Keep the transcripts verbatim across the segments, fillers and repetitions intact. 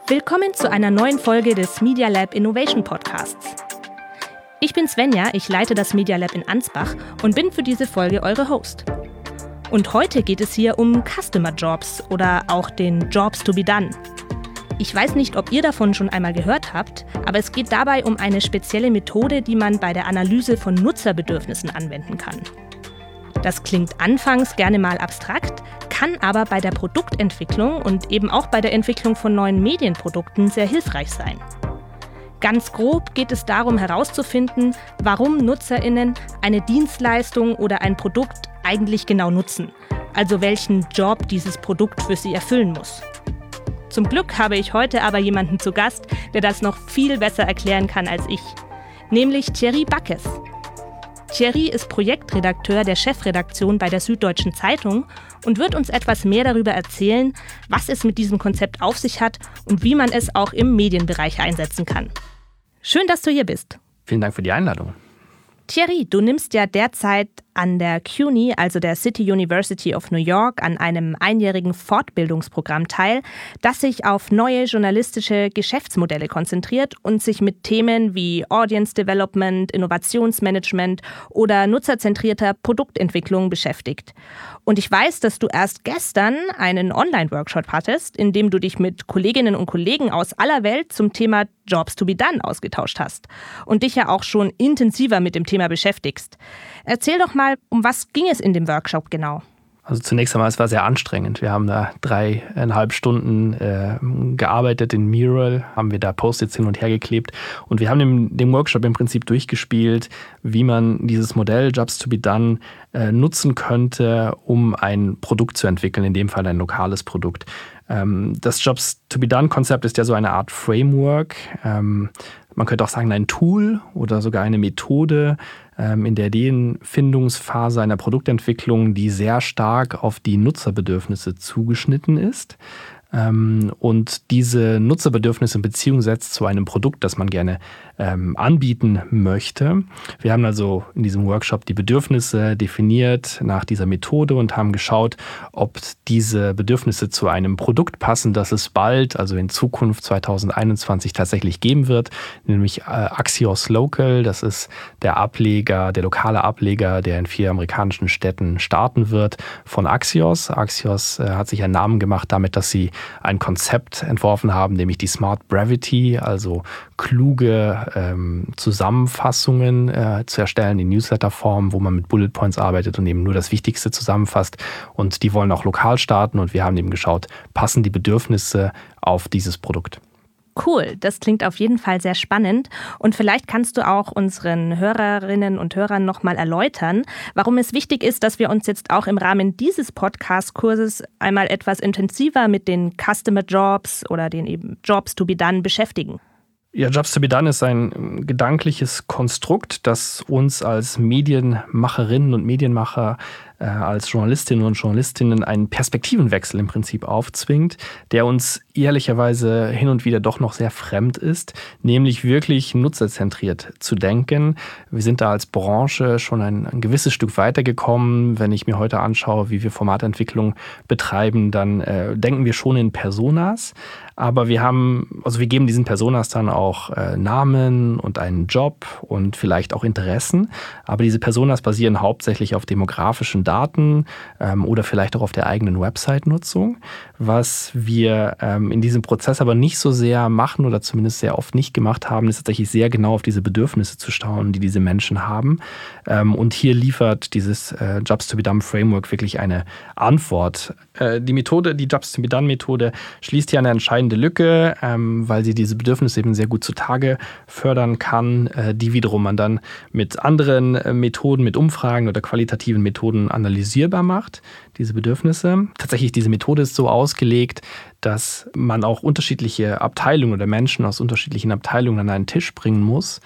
Willkommen zu einer neuen Folge des Media Lab Innovation Podcasts. Ich bin Svenja, ich leite das Media Lab in Ansbach und bin für diese Folge eure Host. Und heute geht es hier um Customer Jobs oder auch den Jobs to be done. Ich weiß nicht, ob ihr davon schon einmal gehört habt, aber es geht dabei um eine spezielle Methode, die man bei der Analyse von Nutzerbedürfnissen anwenden kann. Das klingt anfangs gerne mal abstrakt, kann aber bei der Produktentwicklung und eben auch bei der Entwicklung von neuen Medienprodukten sehr hilfreich sein. Ganz grob geht es darum herauszufinden, warum NutzerInnen eine Dienstleistung oder ein Produkt eigentlich genau nutzen, also welchen Job dieses Produkt für sie erfüllen muss. Zum Glück habe ich heute aber jemanden zu Gast, der das noch viel besser erklären kann als ich, nämlich Thierry Backes. Thierry ist Projektredakteur der Chefredaktion bei der Süddeutschen Zeitung und wird uns etwas mehr darüber erzählen, was es mit diesem Konzept auf sich hat und wie man es auch im Medienbereich einsetzen kann. Schön, dass du hier bist. Vielen Dank für die Einladung. Thierry, du nimmst ja derzeit an der C U N Y, also der City University of New York, an einem einjährigen Fortbildungsprogramm teil, das sich auf neue journalistische Geschäftsmodelle konzentriert und sich mit Themen wie Audience Development, Innovationsmanagement oder nutzerzentrierter Produktentwicklung beschäftigt. Und ich weiß, dass du erst gestern einen Online-Workshop hattest, in dem du dich mit Kolleginnen und Kollegen aus aller Welt zum Thema Jobs to be done ausgetauscht hast und dich ja auch schon intensiver mit dem Thema beschäftigst. Erzähl doch mal, um was ging es in dem Workshop genau? Also zunächst einmal, es war sehr anstrengend. Wir haben da dreieinhalb Stunden äh, gearbeitet in Mural, haben wir da Post-its hin und her geklebt und wir haben in dem Workshop im Prinzip durchgespielt, wie man dieses Modell Jobs to be done äh, nutzen könnte, um ein Produkt zu entwickeln, in dem Fall ein lokales Produkt. Ähm, das Jobs to be done-Konzept ist ja so eine Art Framework. Ähm, man könnte auch sagen, ein Tool oder sogar eine Methode ähm, in der Ideenfindungsphase einer Produktentwicklung, die sehr stark auf die Nutzerbedürfnisse zugeschnitten ist. Ähm, und diese Nutzerbedürfnisse in Beziehung setzt zu einem Produkt, das man gerne ähm, anbieten möchte. Wir haben also in diesem Workshop die Bedürfnisse definiert nach dieser Methode und haben geschaut, ob diese Bedürfnisse zu einem Produkt passen, das es bald, also in Zukunft zwanzig einundzwanzig tatsächlich geben wird, nämlich äh, Axios Local. Das ist der Ableger, der lokale Ableger, der in vier amerikanischen Städten starten wird von Axios. Axios äh, hat sich einen Namen gemacht damit, dass sie ein Konzept entworfen haben, nämlich die Smart Brevity, also kluge ähm, Zusammenfassungen äh, zu erstellen in Newsletter-Form, wo man mit Bullet Points arbeitet und eben nur das Wichtigste zusammenfasst. Und die wollen auch lokal starten und wir haben eben geschaut, passen die Bedürfnisse auf dieses Produkt. Cool, das klingt auf jeden Fall sehr spannend und vielleicht kannst du auch unseren Hörerinnen und Hörern nochmal erläutern, warum es wichtig ist, dass wir uns jetzt auch im Rahmen dieses Podcast-Kurses einmal etwas intensiver mit den Customer Jobs oder den eben Jobs to be done beschäftigen. Ja, Jobs to be done ist ein gedankliches Konstrukt, das uns als Medienmacherinnen und Medienmacher, äh, als Journalistinnen und Journalistinnen einen Perspektivenwechsel im Prinzip aufzwingt, der uns ehrlicherweise hin und wieder doch noch sehr fremd ist, nämlich wirklich nutzerzentriert zu denken. Wir sind da als Branche schon ein, ein gewisses Stück weitergekommen. Wenn ich mir heute anschaue, wie wir Formatentwicklung betreiben, dann äh, denken wir schon in Personas. Aber wir haben, also wir geben diesen Personas dann auch äh, Namen und einen Job und vielleicht auch Interessen. Aber diese Personas basieren hauptsächlich auf demografischen Daten ähm, oder vielleicht auch auf der eigenen Website-Nutzung. Was wir ähm, in diesem Prozess aber nicht so sehr machen oder zumindest sehr oft nicht gemacht haben, ist tatsächlich sehr genau auf diese Bedürfnisse zu schauen, die diese Menschen haben. Ähm, und hier liefert dieses äh, Jobs to be done Framework wirklich eine Antwort. Äh, die Methode, die Jobs to be done Methode schließt hier eine entscheidende Lücke, ähm, weil sie diese Bedürfnisse eben sehr gut zutage fördern kann, äh, die wiederum man dann mit anderen äh, Methoden, mit Umfragen oder qualitativen Methoden analysierbar macht, diese Bedürfnisse. Tatsächlich, diese Methode ist so ausgelegt, dass man auch unterschiedliche Abteilungen oder Menschen aus unterschiedlichen Abteilungen an einen Tisch bringen muss,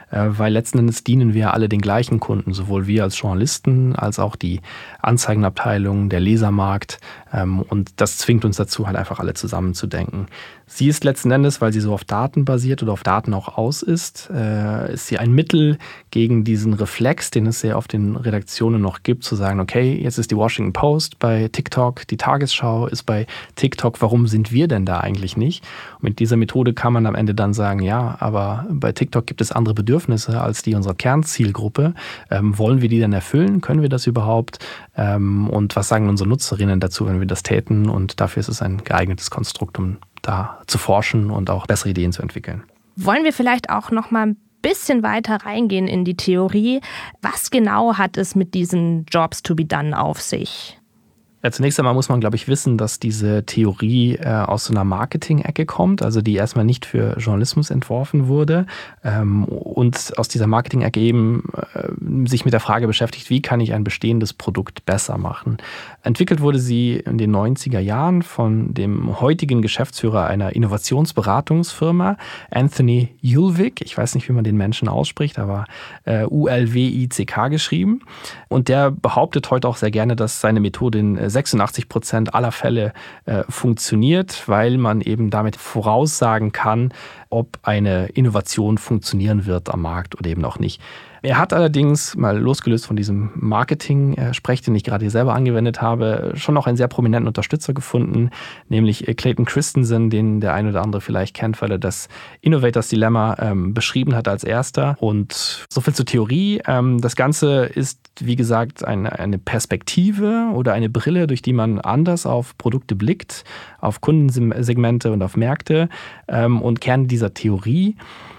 weil letzten Endes dienen wir alle den gleichen Kunden, sowohl wir als Journalisten als auch die Anzeigenabteilung, der Lesermarkt, und das zwingt uns dazu, halt einfach alle zusammenzudenken. Sie ist letzten Endes, weil sie so auf Daten basiert oder auf Daten auch aus ist, äh, ist sie ein Mittel gegen diesen Reflex, den es sehr auf den Redaktionen noch gibt, zu sagen, okay, jetzt ist die Washington Post bei TikTok, die Tagesschau ist bei TikTok, warum sind wir denn da eigentlich nicht? Und mit dieser Methode kann man am Ende dann sagen, ja, aber bei TikTok gibt es andere Bedürfnisse als die unserer Kernzielgruppe. Ähm, wollen wir die denn erfüllen? Können wir das überhaupt? Ähm, und was sagen unsere Nutzerinnen dazu, wenn wir das täten? Und dafür ist es ein geeignetes Konstrukt, um da zu forschen und auch bessere Ideen zu entwickeln. Wollen wir vielleicht auch noch mal ein bisschen weiter reingehen in die Theorie? Was genau hat es mit diesen Jobs to be done auf sich? Ja, zunächst einmal muss man, glaube ich, wissen, dass diese Theorie äh, aus so einer Marketing-Ecke kommt, also die erstmal nicht für Journalismus entworfen wurde ähm, und aus dieser Marketing-Ecke eben äh, sich mit der Frage beschäftigt, wie kann ich ein bestehendes Produkt besser machen. Entwickelt wurde sie in den neunziger Jahren von dem heutigen Geschäftsführer einer Innovationsberatungsfirma, Anthony Ulwick. Ich weiß nicht, wie man den Menschen ausspricht, aber äh, U L W I C K geschrieben. Und der behauptet heute auch sehr gerne, dass seine Methode in sechsundachtzig Prozent aller Fälle äh, funktioniert, weil man eben damit voraussagen kann, ob eine Innovation funktionieren wird am Markt oder eben auch nicht. Er hat allerdings, mal losgelöst von diesem Marketing-Sprech, den ich gerade hier selber angewendet habe, schon noch einen sehr prominenten Unterstützer gefunden, nämlich Clayton Christensen, den der eine oder andere vielleicht kennt, weil er das Innovators Dilemma ähm, beschrieben hat als erster. Und soviel zur Theorie. Ähm, das Ganze ist, wie gesagt, eine, eine Perspektive oder eine Brille, durch die man anders auf Produkte blickt, auf Kundensegmente und auf Märkte. Ähm, und Kern dieser Theorie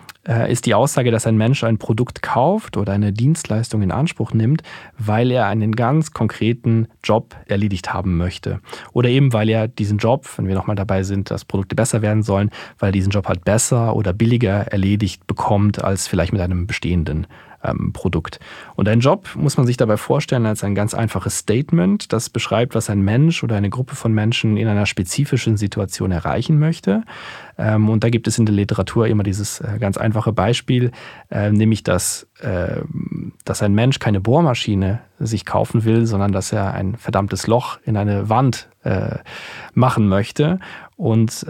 ist die Aussage, dass ein Mensch ein Produkt kauft oder eine Dienstleistung in Anspruch nimmt, weil er einen ganz konkreten Job erledigt haben möchte. Oder eben, weil er diesen Job, wenn wir nochmal dabei sind, dass Produkte besser werden sollen, weil er diesen Job halt besser oder billiger erledigt bekommt, als vielleicht mit einem bestehenden ähm, Produkt. Und ein Job muss man sich dabei vorstellen als ein ganz einfaches Statement, das beschreibt, was ein Mensch oder eine Gruppe von Menschen in einer spezifischen Situation erreichen möchte. Ähm, und da gibt es in der Literatur immer dieses äh, ganz einfache Beispiel, äh, nämlich, dass, äh, dass ein Mensch keine Bohrmaschine sich kaufen will, sondern dass er ein verdammtes Loch in eine Wand äh, machen möchte. Und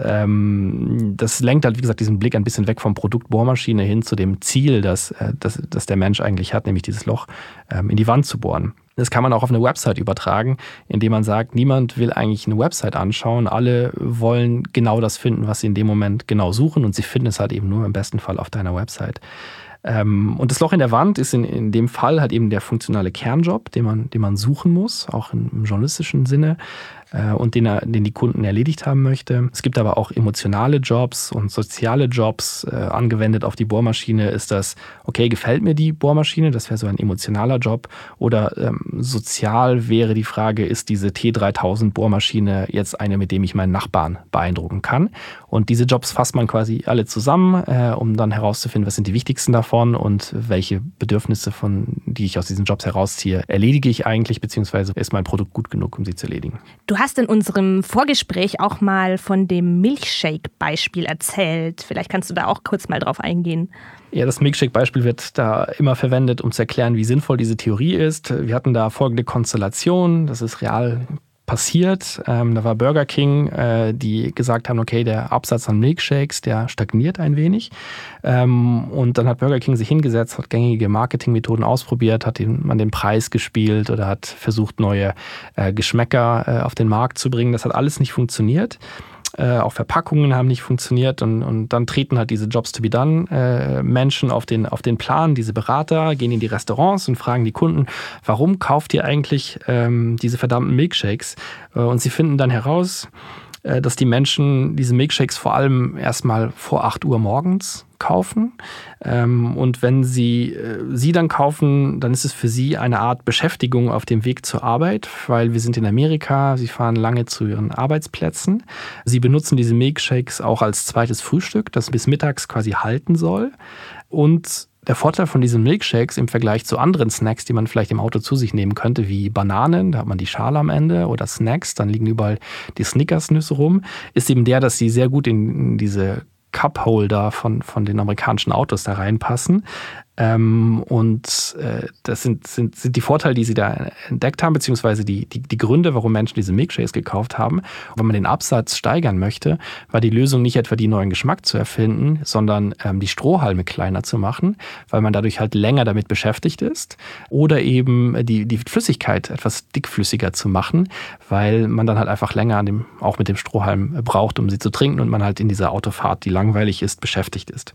ähm, das lenkt halt, wie gesagt, diesen Blick ein bisschen weg vom Produkt Bohrmaschine hin zu dem Ziel, das, äh, das, das der Mensch eigentlich hat, nämlich dieses Loch ähm, in die Wand zu bohren. Das kann man auch auf eine Website übertragen, indem man sagt, niemand will eigentlich eine Website anschauen. Alle wollen genau das finden, was sie in dem Moment genau suchen, und sie finden es halt eben nur im besten Fall auf deiner Website. Und das Loch in der Wand ist in, in dem Fall halt eben der funktionale Kernjob, den man, den man suchen muss, auch im journalistischen Sinne, und den, er, den die Kunden erledigt haben möchte. Es gibt aber auch emotionale Jobs und soziale Jobs. Äh, angewendet auf die Bohrmaschine ist das, okay, gefällt mir die Bohrmaschine? Das wäre so ein emotionaler Job. Oder ähm, sozial wäre die Frage, ist diese T dreitausend Bohrmaschine jetzt eine, mit dem ich meinen Nachbarn beeindrucken kann? Und diese Jobs fasst man quasi alle zusammen, äh, um dann herauszufinden, was sind die wichtigsten davon und welche Bedürfnisse, von, die ich aus diesen Jobs herausziehe, erledige ich eigentlich, beziehungsweise ist mein Produkt gut genug, um sie zu erledigen. Du hast in unserem Vorgespräch auch mal von dem Milkshake-Beispiel erzählt. Vielleicht kannst du da auch kurz mal drauf eingehen. Ja, das Milkshake-Beispiel wird da immer verwendet, um zu erklären, wie sinnvoll diese Theorie ist. Wir hatten da folgende Konstellation, das ist real passiert. Ähm, da war Burger King, äh, die gesagt haben, okay, der Absatz an Milkshakes, der stagniert ein wenig. Ähm, und dann hat Burger King sich hingesetzt, hat gängige Marketingmethoden ausprobiert, hat den, man den Preis gespielt oder hat versucht, neue äh, Geschmäcker äh, auf den Markt zu bringen. Das hat alles nicht funktioniert. Äh, auch Verpackungen haben nicht funktioniert, und, und dann treten halt diese Jobs to be done äh, Menschen auf den, auf den Plan, diese Berater gehen in die Restaurants und fragen die Kunden, warum kauft ihr eigentlich ähm, diese verdammten Milkshakes? Äh, und sie finden dann heraus, äh, dass die Menschen diese Milkshakes vor allem erstmal vor acht Uhr morgens kaufen. Ähm, und wenn sie äh, sie dann kaufen, dann ist es für sie eine Art Beschäftigung auf dem Weg zur Arbeit, weil wir sind in Amerika, sie fahren lange zu ihren Arbeitsplätzen. Sie benutzen diese Milkshakes auch als zweites Frühstück, das bis mittags quasi halten soll. Und der Vorteil von diesen Milkshakes im Vergleich zu anderen Snacks, die man vielleicht im Auto zu sich nehmen könnte, wie Bananen, da hat man die Schale am Ende, oder Snacks, dann liegen überall die Snickers-Nüsse rum, ist eben der, dass sie sehr gut in diese Cup-Holder von, von den amerikanischen Autos da reinpassen. Ähm, und äh, das sind, sind, sind die Vorteile, die sie da entdeckt haben, beziehungsweise die, die, die Gründe, warum Menschen diese Milkshakes gekauft haben. Und wenn man den Absatz steigern möchte, war die Lösung nicht etwa die neuen Geschmack zu erfinden, sondern ähm, die Strohhalme kleiner zu machen, weil man dadurch halt länger damit beschäftigt ist. Oder eben die, die Flüssigkeit etwas dickflüssiger zu machen, weil man dann halt einfach länger an dem, auch mit dem Strohhalm braucht, um sie zu trinken und man halt in dieser Autofahrt, die langweilig ist, beschäftigt ist.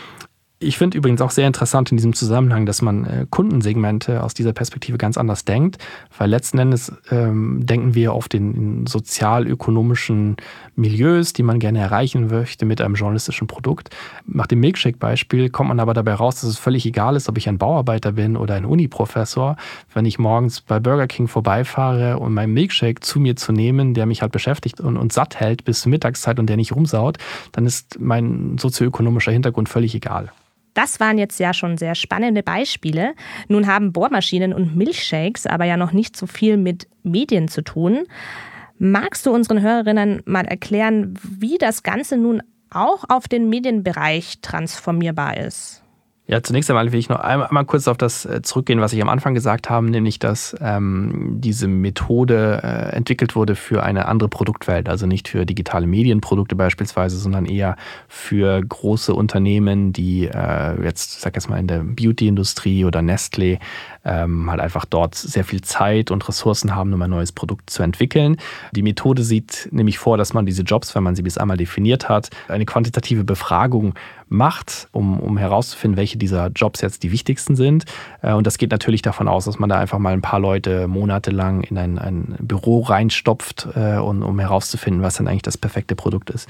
Ich finde übrigens auch sehr interessant in diesem Zusammenhang, dass man äh, Kundensegmente aus dieser Perspektive ganz anders denkt, weil letzten Endes ähm, denken wir auf den sozial-ökonomischen Milieus, die man gerne erreichen möchte mit einem journalistischen Produkt. Nach dem Milkshake-Beispiel kommt man aber dabei raus, dass es völlig egal ist, ob ich ein Bauarbeiter bin oder ein Uni-Professor. Wenn ich morgens bei Burger King vorbeifahre und meinen Milkshake zu mir zu nehmen, der mich halt beschäftigt und, und satt hält bis zur Mittagszeit und der nicht rumsaut, dann ist mein sozioökonomischer Hintergrund völlig egal. Das waren jetzt ja schon sehr spannende Beispiele. Nun haben Bohrmaschinen und Milchshakes aber ja noch nicht so viel mit Medien zu tun. Magst du unseren Hörerinnen mal erklären, wie das Ganze nun auch auf den Medienbereich transformierbar ist? Ja, zunächst einmal will ich noch einmal, einmal kurz auf das zurückgehen, was ich am Anfang gesagt habe, nämlich, dass ähm, diese Methode äh, entwickelt wurde für eine andere Produktwelt, also nicht für digitale Medienprodukte beispielsweise, sondern eher für große Unternehmen, die äh, jetzt, sag jetzt mal, in der Beauty-Industrie oder Nestlé ähm, halt einfach dort sehr viel Zeit und Ressourcen haben, um ein neues Produkt zu entwickeln. Die Methode sieht nämlich vor, dass man diese Jobs, wenn man sie bis einmal definiert hat, eine quantitative Befragung macht, um, um herauszufinden, welche dieser Jobs jetzt die wichtigsten sind. Und das geht natürlich davon aus, dass man da einfach mal ein paar Leute monatelang in ein, ein Büro reinstopft, und, um herauszufinden, was dann eigentlich das perfekte Produkt ist.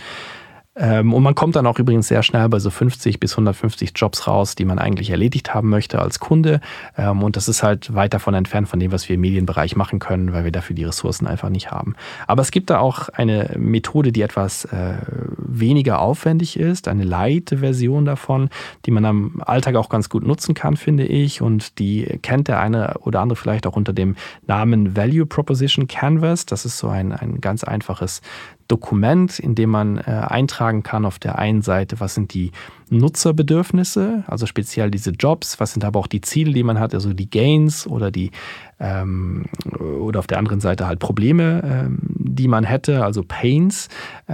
Und man kommt dann auch übrigens sehr schnell bei so fünfzig bis hundertfünfzig Jobs raus, die man eigentlich erledigt haben möchte als Kunde. Und das ist halt weit davon entfernt von dem, was wir im Medienbereich machen können, weil wir dafür die Ressourcen einfach nicht haben. Aber es gibt da auch eine Methode, die etwas äh, weniger aufwendig ist, eine Light-Version davon, die man am Alltag auch ganz gut nutzen kann, finde ich. Und die kennt der eine oder andere vielleicht auch unter dem Namen Value Proposition Canvas. Das ist so ein, ein ganz einfaches Dokument, in dem man äh, eintragen kann auf der einen Seite, was sind die Nutzerbedürfnisse, also speziell diese Jobs, was sind aber auch die Ziele, die man hat, also die Gains oder die ähm, oder auf der anderen Seite halt Probleme, ähm, die man hätte, also Pains.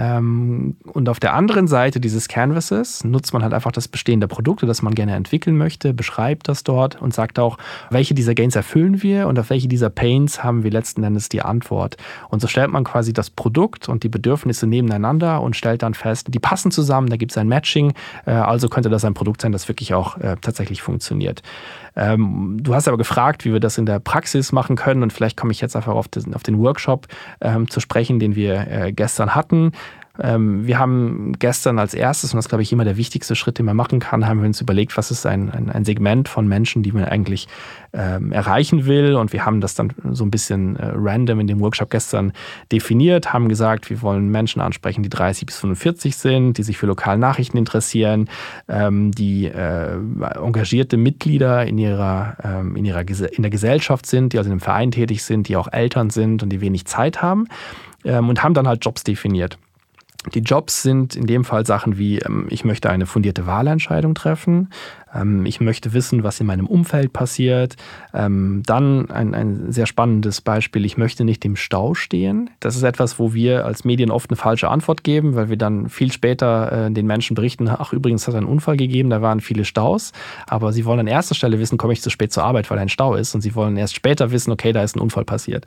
Ähm, und auf der anderen Seite dieses Canvases nutzt man halt einfach das bestehende Produkt, das man gerne entwickeln möchte, beschreibt das dort und sagt auch, welche dieser Gains erfüllen wir und auf welche dieser Pains haben wir letzten Endes die Antwort. Und so stellt man quasi das Produkt und die Bedürfnisse nebeneinander und stellt dann fest, die passen zusammen, da gibt es ein Matching, äh, also könnte das ein Produkt sein, das wirklich auch äh, tatsächlich funktioniert. Ähm, du hast aber gefragt, wie wir das in der Praxis machen können und vielleicht komme ich jetzt einfach auf den, auf den Workshop ähm, zu sprechen, den wir äh, gestern hatten. Ähm, wir haben gestern als erstes, und das ist, glaube ich, immer der wichtigste Schritt, den man machen kann, haben wir uns überlegt, was ist ein, ein, ein Segment von Menschen, die man eigentlich ähm, erreichen will. Und wir haben das dann so ein bisschen äh, random in dem Workshop gestern definiert, haben gesagt, wir wollen Menschen ansprechen, die dreißig bis fünfundvierzig sind, die sich für lokale Nachrichten interessieren, ähm, die äh, engagierte Mitglieder in ihrer, ähm, in ihrer in der Gesellschaft sind, die also in einem Verein tätig sind, die auch Eltern sind und die wenig Zeit haben, ähm, und haben dann halt Jobs definiert. Die Jobs sind in dem Fall Sachen wie, ich möchte eine fundierte Wahlentscheidung treffen, ich möchte wissen, was in meinem Umfeld passiert. Dann ein, ein sehr spannendes Beispiel, ich möchte nicht im Stau stehen. Das ist etwas, wo wir als Medien oft eine falsche Antwort geben, weil wir dann viel später den Menschen berichten, ach übrigens, es hat einen Unfall gegeben, da waren viele Staus. Aber sie wollen an erster Stelle wissen, komme ich zu spät zur Arbeit, weil ein Stau ist. Und sie wollen erst später wissen, okay, da ist ein Unfall passiert.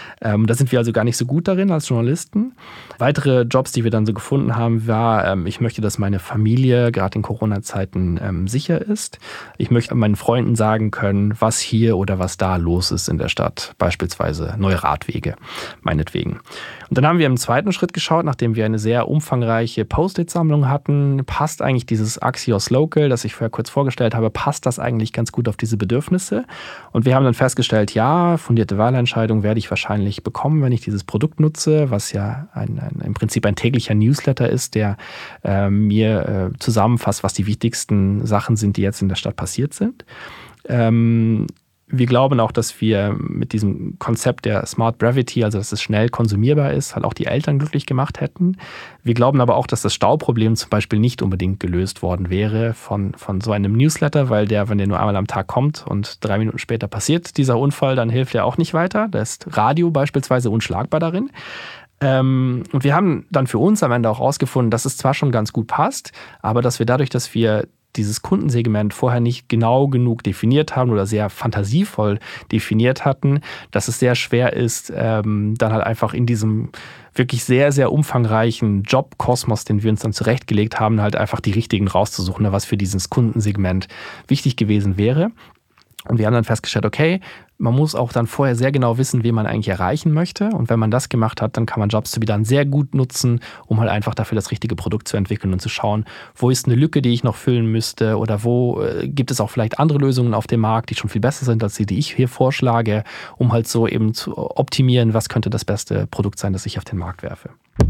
Da sind wir also gar nicht so gut darin als Journalisten. Weitere Jobs, die wir dann so gefunden haben, war, ich möchte, dass meine Familie gerade in Corona-Zeiten sicher ist. Ich möchte meinen Freunden sagen können, was hier oder was da los ist in der Stadt. Beispielsweise neue Radwege, meinetwegen. Und dann haben wir im zweiten Schritt geschaut, nachdem wir eine sehr umfangreiche Post-it-Sammlung hatten, passt eigentlich dieses Axios Local, das ich vorher kurz vorgestellt habe, passt das eigentlich ganz gut auf diese Bedürfnisse? Und wir haben dann festgestellt, ja, fundierte Wahlentscheidung werde ich wahrscheinlich bekommen, wenn ich dieses Produkt nutze, was ja ein, ein, im Prinzip ein täglicher Newsletter ist, der äh, mir äh, zusammenfasst, was die wichtigsten Sachen sind, die jetzt in der Stadt passiert sind. Ähm, wir glauben auch, dass wir mit diesem Konzept der Smart Brevity, also dass es schnell konsumierbar ist, halt auch die Eltern glücklich gemacht hätten. Wir glauben aber auch, dass das Stauproblem zum Beispiel nicht unbedingt gelöst worden wäre von, von so einem Newsletter, weil der, wenn der nur einmal am Tag kommt und drei Minuten später passiert dieser Unfall, dann hilft er auch nicht weiter. Da ist Radio beispielsweise unschlagbar darin. Ähm, und wir haben dann für uns am Ende auch rausgefunden, dass es zwar schon ganz gut passt, aber dass wir dadurch, dass wir dieses Kundensegment vorher nicht genau genug definiert haben oder sehr fantasievoll definiert hatten, dass es sehr schwer ist, ähm, dann halt einfach in diesem wirklich sehr, sehr umfangreichen Jobkosmos, den wir uns dann zurechtgelegt haben, halt einfach die richtigen rauszusuchen, was für dieses Kundensegment wichtig gewesen wäre. Und wir haben dann festgestellt, okay, man muss auch dann vorher sehr genau wissen, wen man eigentlich erreichen möchte. Und wenn man das gemacht hat, dann kann man Jobs to be done sehr gut nutzen, um halt einfach dafür das richtige Produkt zu entwickeln und zu schauen, wo ist eine Lücke, die ich noch füllen müsste oder wo äh, gibt es auch vielleicht andere Lösungen auf dem Markt, die schon viel besser sind als die, die ich hier vorschlage, um halt so eben zu optimieren, was könnte das beste Produkt sein, das ich auf den Markt werfe.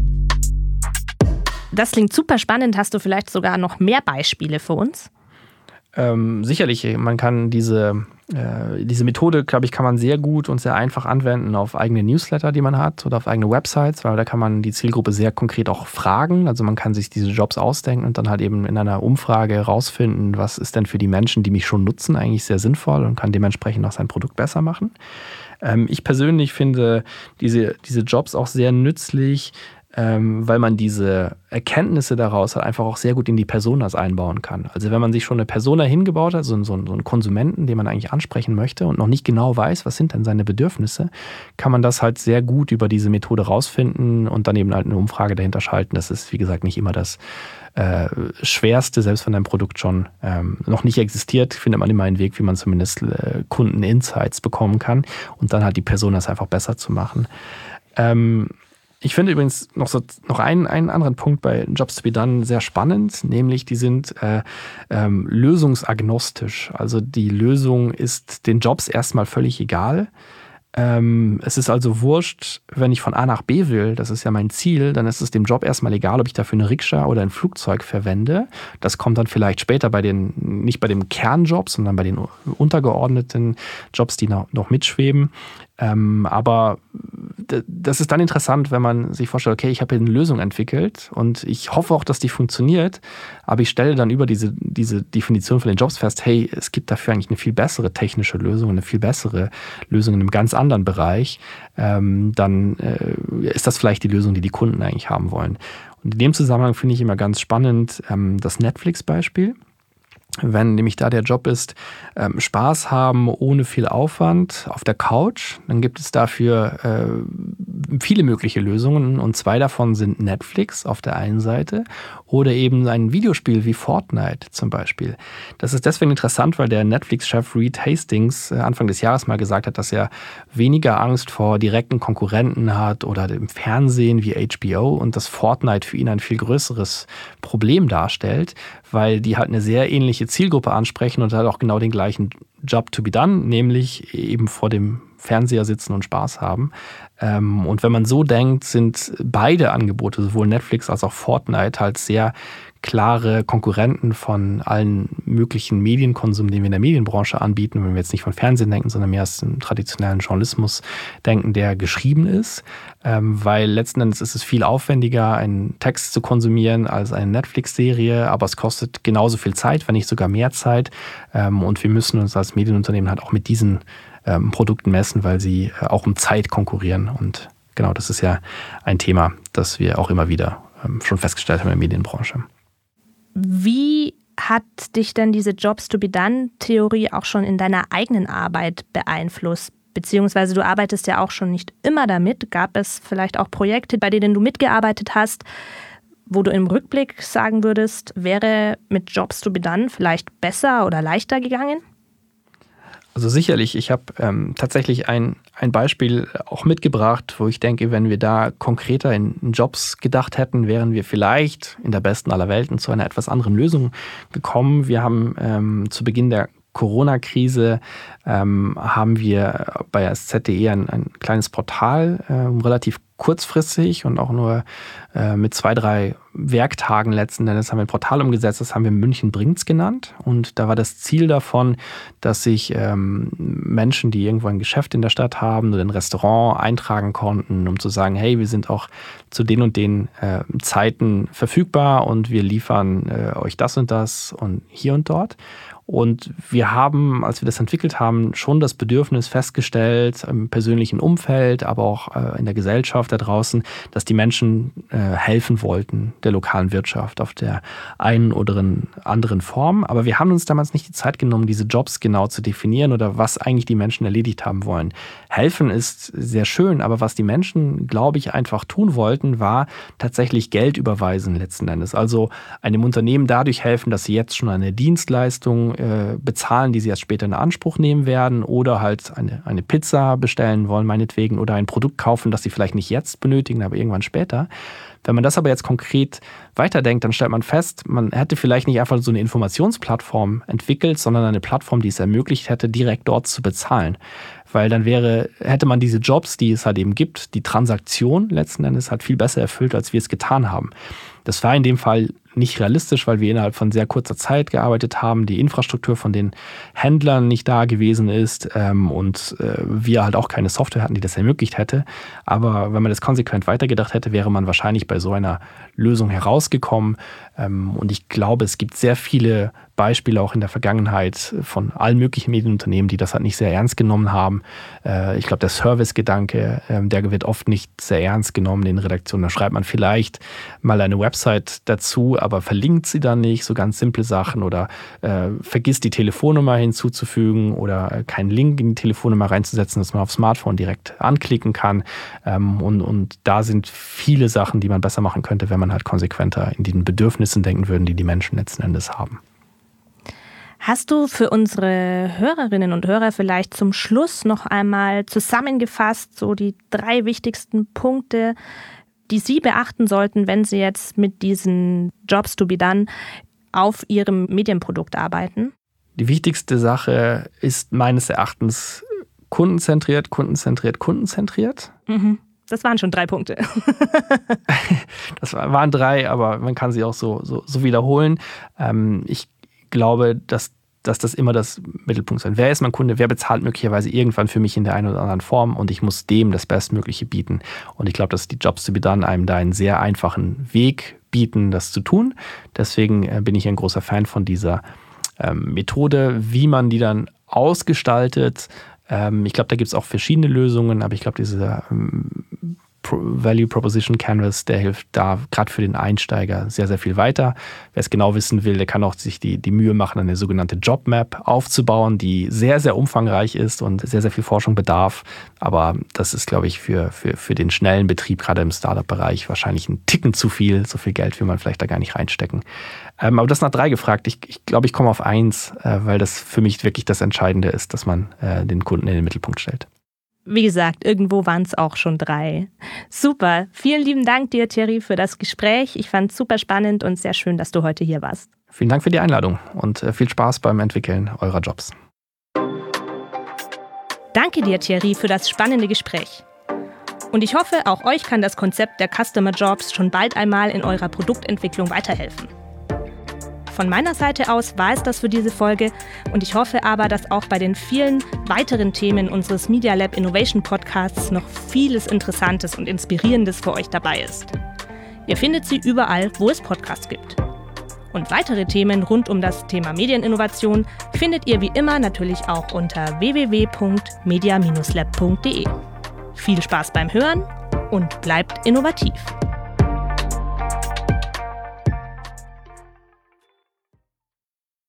Das klingt super spannend. Hast du vielleicht sogar noch mehr Beispiele für uns? Ähm, sicherlich, man kann diese, äh, diese Methode, glaube ich, kann man sehr gut und sehr einfach anwenden auf eigene Newsletter, die man hat oder auf eigene Websites, weil da kann man die Zielgruppe sehr konkret auch fragen. Also man kann sich diese Jobs ausdenken und dann halt eben in einer Umfrage rausfinden, was ist denn für die Menschen, die mich schon nutzen, eigentlich sehr sinnvoll und kann dementsprechend auch sein Produkt besser machen. Ähm, ich persönlich finde diese, diese Jobs auch sehr nützlich, Ähm, weil man diese Erkenntnisse daraus halt einfach auch sehr gut in die Personas einbauen kann. Also wenn man sich schon eine Persona hingebaut hat, so, so, so einen Konsumenten, den man eigentlich ansprechen möchte und noch nicht genau weiß, was sind denn seine Bedürfnisse, kann man das halt sehr gut über diese Methode rausfinden und dann eben halt eine Umfrage dahinter schalten. Das ist, wie gesagt, nicht immer das äh, Schwerste, selbst wenn ein Produkt schon ähm, noch nicht existiert, findet man immer einen Weg, wie man zumindest äh, Kunden-Insights bekommen kann und dann halt die Personas einfach besser zu machen. Ähm, Ich finde übrigens noch, so, noch einen, einen anderen Punkt bei Jobs to be done sehr spannend, nämlich die sind äh, ähm, lösungsagnostisch. Also die Lösung ist den Jobs erstmal völlig egal. Ähm, es ist also wurscht, wenn ich von A nach B will, das ist ja mein Ziel, dann ist es dem Job erstmal egal, ob ich dafür eine Rikscha oder ein Flugzeug verwende. Das kommt dann vielleicht später bei den, nicht bei dem Kernjob, sondern bei den untergeordneten Jobs, die noch, noch mitschweben. Ähm, aber das ist dann interessant, wenn man sich vorstellt, okay, ich habe hier eine Lösung entwickelt und ich hoffe auch, dass die funktioniert, aber ich stelle dann über diese, diese Definition von den Jobs fest, hey, es gibt dafür eigentlich eine viel bessere technische Lösung, eine viel bessere Lösung in einem ganz anderen Bereich, ähm, dann äh, ist das vielleicht die Lösung, die die Kunden eigentlich haben wollen. Und in dem Zusammenhang finde ich immer ganz spannend ähm, das Netflix-Beispiel. Wenn nämlich da der Job ist, ähm, Spaß haben ohne viel Aufwand auf der Couch, dann gibt es dafür äh, viele mögliche Lösungen und zwei davon sind Netflix auf der einen Seite oder eben ein Videospiel wie Fortnite zum Beispiel. Das ist deswegen interessant, weil der Netflix-Chef Reed Hastings äh, Anfang des Jahres mal gesagt hat, dass er weniger Angst vor direkten Konkurrenten hat oder dem Fernsehen wie H B O und dass Fortnite für ihn ein viel größeres Problem darstellt, weil die halt eine sehr ähnliche Zielgruppe ansprechen und halt auch genau den gleichen Job to be done, nämlich eben vor dem Fernseher sitzen und Spaß haben. Und wenn man so denkt, sind beide Angebote, sowohl Netflix als auch Fortnite, halt sehr klare Konkurrenten von allen möglichen Medienkonsum, den wir in der Medienbranche anbieten, wenn wir jetzt nicht von Fernsehen denken, sondern mehr aus dem traditionellen Journalismus denken, der geschrieben ist, ähm, weil letzten Endes ist es viel aufwendiger, einen Text zu konsumieren als eine Netflix-Serie, aber es kostet genauso viel Zeit, wenn nicht sogar mehr Zeit, ähm, und wir müssen uns als Medienunternehmen halt auch mit diesen ähm, Produkten messen, weil sie äh, auch um Zeit konkurrieren und genau, das ist ja ein Thema, das wir auch immer wieder ähm, schon festgestellt haben in der Medienbranche. Wie hat dich denn diese Jobs-to-be-done-Theorie auch schon in deiner eigenen Arbeit beeinflusst? Beziehungsweise du arbeitest ja auch schon nicht immer damit. Gab es vielleicht auch Projekte, bei denen du mitgearbeitet hast, wo du im Rückblick sagen würdest, wäre mit Jobs-to-be-done vielleicht besser oder leichter gegangen? Also sicherlich, ich habe ähm, tatsächlich ein, ein Beispiel auch mitgebracht, wo ich denke, wenn wir da konkreter in Jobs gedacht hätten, wären wir vielleicht in der besten aller Welten zu einer etwas anderen Lösung gekommen. Wir haben ähm, zu Beginn der Corona-Krise ähm, haben wir bei S Z punkt de ein, ein kleines Portal, äh, relativ kurzfristig und auch nur äh, mit zwei, drei Werktagen letzten Endes haben wir ein Portal umgesetzt, das haben wir München bringt's genannt. Und da war das Ziel davon, dass sich ähm, Menschen, die irgendwo ein Geschäft in der Stadt haben oder ein Restaurant eintragen konnten, um zu sagen, hey, wir sind auch zu den und den äh, Zeiten verfügbar und wir liefern äh, euch das und das und hier und dort. Und wir haben, als wir das entwickelt haben, schon das Bedürfnis festgestellt, im persönlichen Umfeld, aber auch äh, in der Gesellschaft da draußen, dass die Menschen äh, helfen wollten der lokalen Wirtschaft auf der einen oder anderen Form. Aber wir haben uns damals nicht die Zeit genommen, diese Jobs genau zu definieren oder was eigentlich die Menschen erledigt haben wollen. Helfen ist sehr schön, aber was die Menschen, glaube ich, einfach tun wollten, war tatsächlich Geld überweisen letzten Endes. Also einem Unternehmen dadurch helfen, dass sie jetzt schon eine Dienstleistung bezahlen, die sie erst später in Anspruch nehmen werden oder halt eine, eine Pizza bestellen wollen, meinetwegen, oder ein Produkt kaufen, das sie vielleicht nicht jetzt benötigen, aber irgendwann später. Wenn man das aber jetzt konkret weiterdenkt, dann stellt man fest, man hätte vielleicht nicht einfach so eine Informationsplattform entwickelt, sondern eine Plattform, die es ermöglicht hätte, direkt dort zu bezahlen. Weil dann wäre, hätte man diese Jobs, die es halt eben gibt, die Transaktion letzten Endes halt viel besser erfüllt, als wir es getan haben. Das war in dem Fall nicht realistisch, weil wir innerhalb von sehr kurzer Zeit gearbeitet haben, die Infrastruktur von den Händlern nicht da gewesen ist ähm, und äh, wir halt auch keine Software hatten, die das ermöglicht hätte. Aber wenn man das konsequent weitergedacht hätte, wäre man wahrscheinlich bei so einer Lösung herausgekommen. Ähm, und ich glaube, es gibt sehr viele Beispiele auch in der Vergangenheit von allen möglichen Medienunternehmen, die das halt nicht sehr ernst genommen haben. Äh, ich glaube, der Servicegedanke, äh, der wird oft nicht sehr ernst genommen in Redaktionen. Da schreibt man vielleicht mal eine Website dazu, aber verlinkt sie dann nicht, so ganz simple Sachen, oder äh, vergisst die Telefonnummer hinzuzufügen oder äh, keinen Link in die Telefonnummer reinzusetzen, dass man aufs Smartphone direkt anklicken kann. Ähm, und, und da sind viele Sachen, die man besser machen könnte, wenn man halt konsequenter in den Bedürfnissen denken würde, die die Menschen letzten Endes haben. Hast du für unsere Hörerinnen und Hörer vielleicht zum Schluss noch einmal zusammengefasst, so die drei wichtigsten Punkte, die Sie beachten sollten, wenn Sie jetzt mit diesen Jobs to be done auf Ihrem Medienprodukt arbeiten? Die wichtigste Sache ist meines Erachtens kundenzentriert, kundenzentriert, kundenzentriert. Mhm. Das waren schon drei Punkte. Das waren drei, aber man kann sie auch so, so, so wiederholen. Ähm, ich glaube, dass, dass das immer das Mittelpunkt sein. Wer ist mein Kunde? Wer bezahlt möglicherweise irgendwann für mich in der einen oder anderen Form? Und ich muss dem das Bestmögliche bieten. Und ich glaube, dass die Jobs to be done einem da einen sehr einfachen Weg bieten, das zu tun. Deswegen bin ich ein großer Fan von dieser ähm, Methode, wie man die dann ausgestaltet. Ähm, ich glaube, da gibt es auch verschiedene Lösungen, aber ich glaube, dieser ähm, Value Proposition Canvas, der hilft da gerade für den Einsteiger sehr, sehr viel weiter. Wer es genau wissen will, der kann auch sich die, die Mühe machen, eine sogenannte Job Map aufzubauen, die sehr, sehr umfangreich ist und sehr, sehr viel Forschung bedarf. Aber das ist, glaube ich, für, für, für den schnellen Betrieb, gerade im Startup-Bereich, wahrscheinlich ein Ticken zu viel. So viel Geld will man vielleicht da gar nicht reinstecken. Ähm, aber das nach drei gefragt. Ich, ich glaube, ich komme auf eins, äh, weil das für mich wirklich das Entscheidende ist, dass man äh, den Kunden in den Mittelpunkt stellt. Wie gesagt, irgendwo waren es auch schon drei. Super. Vielen lieben Dank dir, Thierry, für das Gespräch. Ich fand es super spannend und sehr schön, dass du heute hier warst. Vielen Dank für die Einladung und viel Spaß beim Entwickeln eurer Jobs. Danke dir, Thierry, für das spannende Gespräch. Und ich hoffe, auch euch kann das Konzept der Customer Jobs schon bald einmal in eurer Produktentwicklung weiterhelfen. Von meiner Seite aus war es das für diese Folge und ich hoffe aber, dass auch bei den vielen weiteren Themen unseres Media Lab Innovation Podcasts noch vieles Interessantes und Inspirierendes für euch dabei ist. Ihr findet sie überall, wo es Podcasts gibt. Und weitere Themen rund um das Thema Medieninnovation findet ihr wie immer natürlich auch unter w w w punkt media Bindestrich lab punkt d e. Viel Spaß beim Hören und bleibt innovativ!